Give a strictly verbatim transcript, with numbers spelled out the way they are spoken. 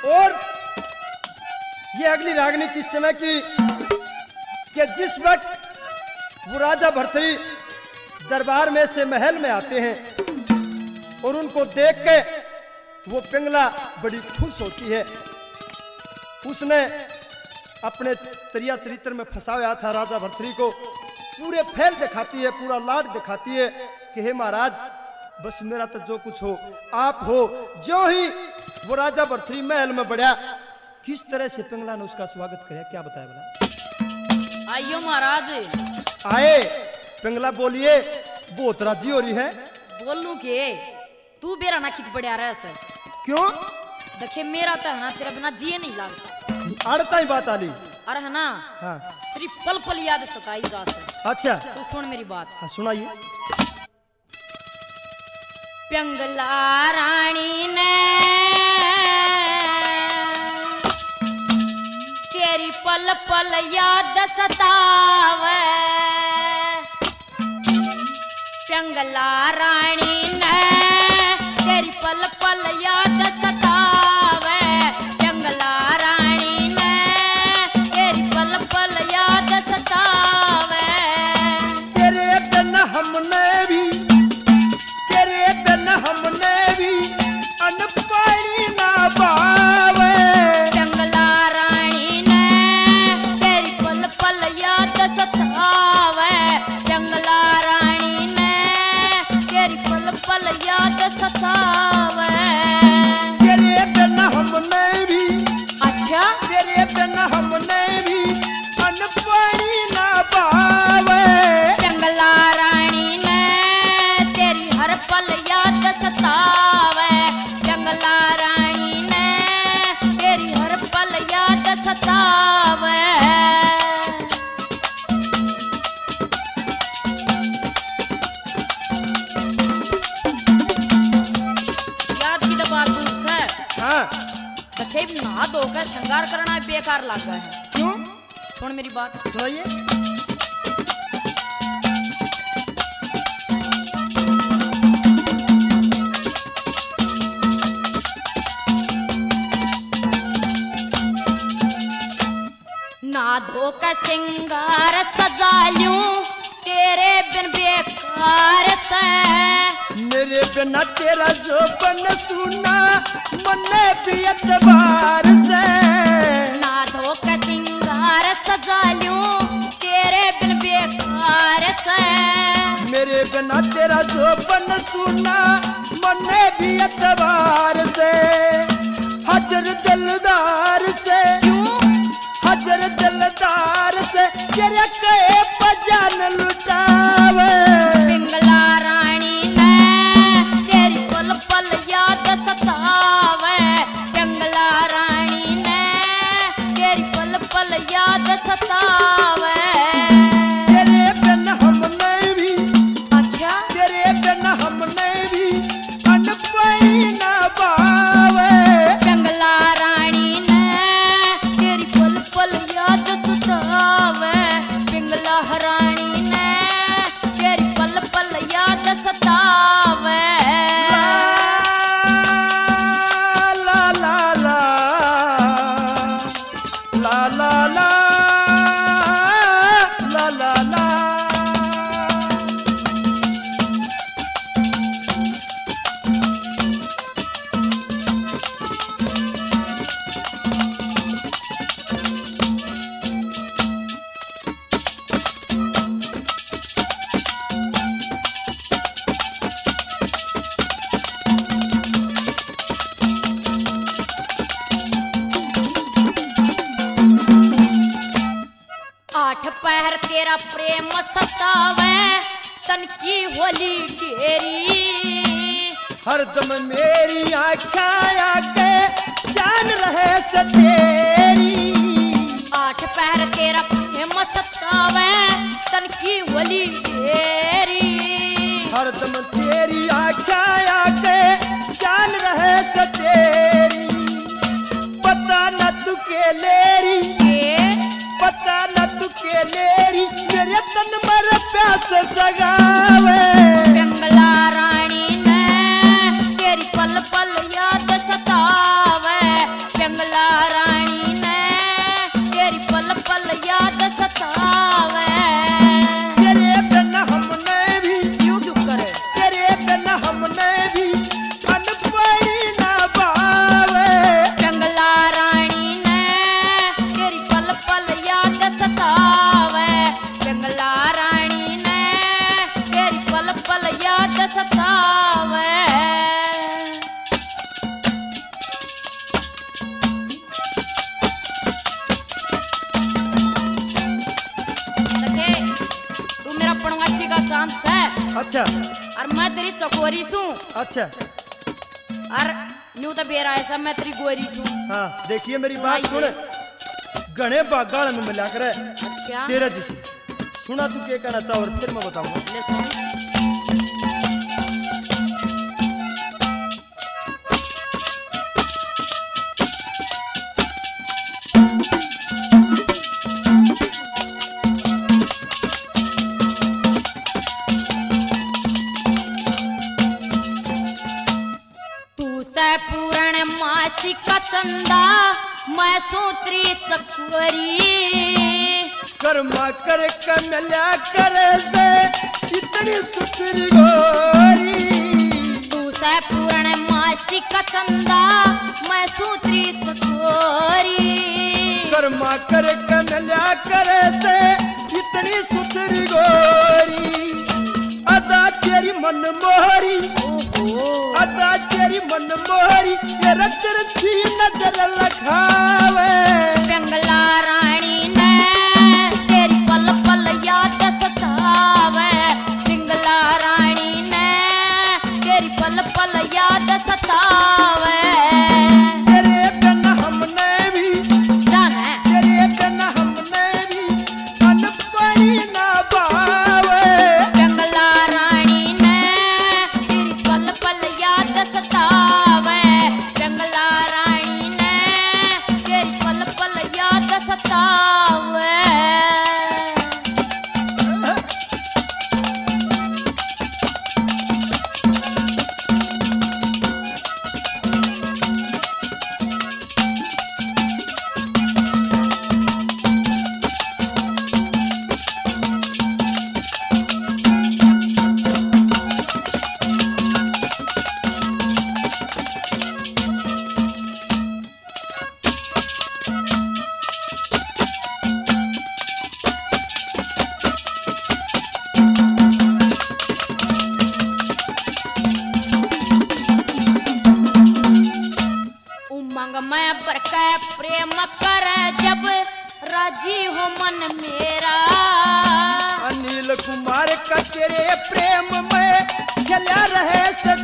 और ये अगली रागनी किस समय की कि जिस वक्त वो राजा भर्तृहरि दरबार में से महल में आते हैं और उनको देख के वो पिंगला बड़ी खुश होती है। उसने अपने त्रिया चरित्र में फंसा हुआ था राजा भर्तृहरि को, पूरे फैल दिखाती है, पूरा लाड दिखाती है कि हे महाराज बस मेरा तो जो कुछ हो आप हो। जो ही वो राजा भर्तृहरि महल में बढ़ा, किस तरह से पिंगला ने उसका स्वागत किया, क्या बताया बोला? आइयो महाराज। आए पिंगला बोलिए, बहुत राजी हो रही है। बोलू के तू बेरा ना खित पड़ा रहा सर। क्यों? देखे मेरा तो है ना तेरा बिना जिए नहीं लगता। अड़ता ही बात आली। अरे है ना हाँ तेरी पल पल याद सताई जा सर। अच्छा तू सुन मेरी बात। हाँ सुनाइए। पिंगला रानी ने तेरी पल पल याद सतावे, पिंगला रानी ने तेरी पल पल याद सतावे, पिंगला रानी ने तेरी पल पल याद सतावे। तेरे बिन हमने भी तेरे बिन हमने भी अन्न पानी ना पावे, पिंगला रानी ने तेरी पल पल याद सतावे, पिंगला रानी ने तेरी पल पल याद सतावे। तेरे बिन हमने भी अच्छा तेरे बिन हमने भी अन्न पानी ना पावे, पिंगला रानी ने तेरी हर पल याद सतावे, पिंगला रानी ने तेरी हर पल याद सतावे। याद की तो बात दूर से हाँ देखे नहा धोकर श्रृंगार करना बेकार लगा है। क्यों? सुन मेरी बात। सुनाइए। ना धोकर श्रृंगार सजा लूं तेरे बिन बेकार से, मेरे बिना तेरा जो बन सुना मन्ने भी एतबार से, ना धोकर श्रृंगार सजा लूं तेरे बिन बेकार से, मेरे बिना तेरा जो बन सुना मन्ने भी एतबार से, हजर दिलदार से हजर दिलदार से तेरे कहे पजान लुटावे, पिंगला रानी ने तेरी पल पल याद सतावे, पिंगला रानी ने तेरी पल पल याद सतावे। तेरे बिन हमने भी अच्छा तेरे बिन हमने भी अन्न पानी ना पावे, पिंगला रानी ने तेरी पल पल याद सतावे, पिंगला रानी ने तेरी पल पल याद सतावे। ला ला ला ला ला ला ला ला ला। आठ पहर तेरा प्रेम सतावे, तन की होली ढेरी, हरदम मेरी आँखें आके जान रहे से तेरी, आठ पहर तेरा प्रेम सतावे, तन की होली ढेरी, हरदम तेरी आँखें आके जान रहे से तेरी, पता न तू के लेरी पता न तू के लेरी मेरे तन मर प्यास जगावे, पिंगला रानी ने तेरी पल पल याद सतावे, पिंगला अच्छा और मैं तेरी चकोरी सू अच्छा। और न्यू तो बेरा ऐसा मैं तेरी गोरी सू। हाँ देखिए मेरी बात सुन, गणे बागाड़ में मिला कर अच्छा तेरा जिसी सुना तू क्या कहना चाह और फिर मैं बताऊंगा। ले सुन। पूरण मासी का चंदा मैं सूत्री चकोरी कर्मा कर कमला कर से इतनी सुतरी गोरी। तू से पूर्ण मासी का चंदा मैं सूत्री चकोरी कर्मा कर कमला कर से इतनी सुतरी गोरी। अदा तेरी मन मोहरी अदा तेरी मन मोहरी तेरा तिरछी नजर लगावे। बंगला रानी ने तेरी पल पल याद सतावे। बंगला रानी ने तेरी पल पल याद सतावे। तेरे बिन हमने भी जाना है तेरे बिन हमने भी अनपढ़ी ना पावे। बंगला रानी ने तेरी पल पल याद सतावे। बंगला रानी ने तेरी पल पल याद सतावे। उमंग में बरके प्रेम कर जब राजी हो मन मेरा। अनिल कुमार का तेरे प्रेम में चला रहे सदा